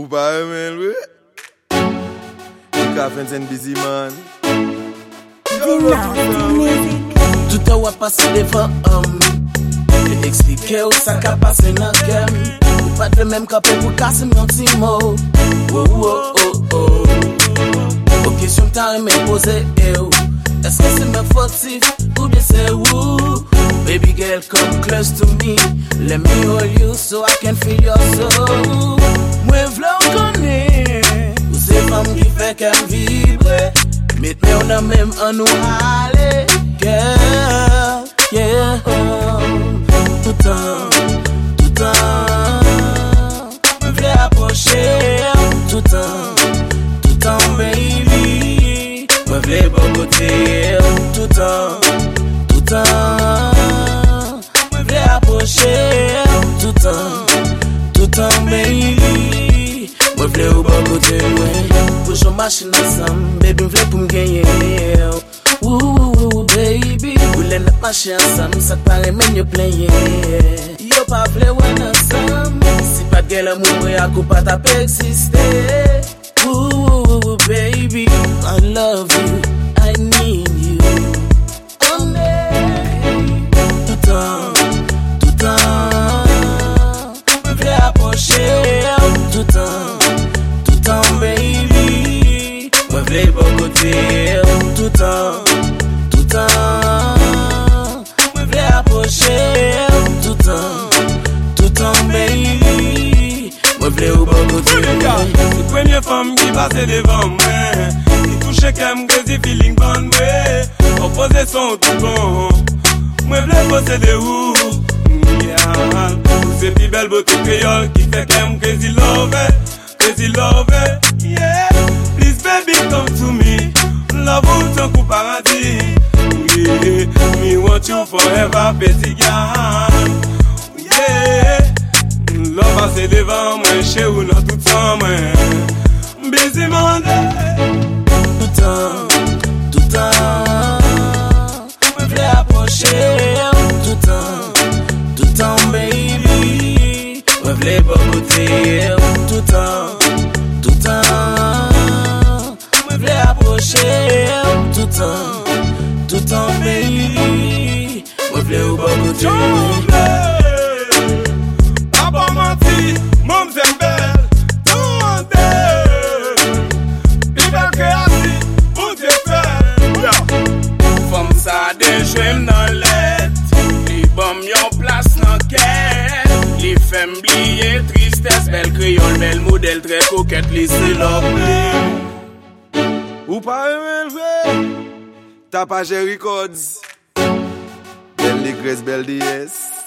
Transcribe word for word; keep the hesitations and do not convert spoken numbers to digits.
Ou pa remen we? You can find busy man. Tout a wap pase devan om. Te explike ou sa ka pase nan kem. Ou pat le menm kape pou kase myon ti mou. Oh oh oh oh. O kesyon ta reme pose e ou. Eske se men fotif ou bien se ou? Baby girl come close to me. Let me hold you so I can feel your soul. Mwen vle ou konen ou se fam ki fe kem vibre. Met me ou nan menm an nou ale. Girl, yeah. Tout an, tout an mwen vle aproche. Tout an, tout an baby mwen vle bon kote. Tout an, tout an mwen vle aproche. Tout an, tout an baby mwen vle ou bon kote. Push yon machine ansam, baby mwen vle pou mgenye. Ooh, baby, voulez notre marcher ensemble, ça te paraît même yo playe. Yo pas vle wen ensemble, si pas de gueule amour ya kou pa ta pe existe. Ooh, baby, I love you, I need you. Oh, baby, tout an, tout an, mwen vle approche. Tout an, tout an, baby, mwen vle bon kote. Tout an. Mwen vle aproche. Tout an, tout an baby mwen vle ou bon kote. Se premye femme ki pase devan mwen, ki touche kem crazy feeling ban mwen. Opose son tout bon, mwen vle posede ou. Yeah. Se pi bel bote kreyol ki fe kem crazy love, crazy love. Yeah. Please baby come to me, love ou tan kou paradis. Yeah, me want you forever, petty girl. Yeah, love a se devan mwen, che ou nan tout an mwen. Busy mande. Tout an, tout an mwen vle aproche. Tout an, tout an baby mwen vle bon kote. Tout an, tout an mwen vle aproche. Tout an, tout an baby mwen vle ou bon kote. A bon manti, mom zem bel. Tout bel. Pi bel kreasi, ou te fel. Fom sa de jwem nan let. Li bom yon plas nan ket. Li fem bliye tristesse. Bel kreyol, bel model, tre koket. Li se love me. Ou pa remen we? Tapage Records. Belle Grace, belle D S.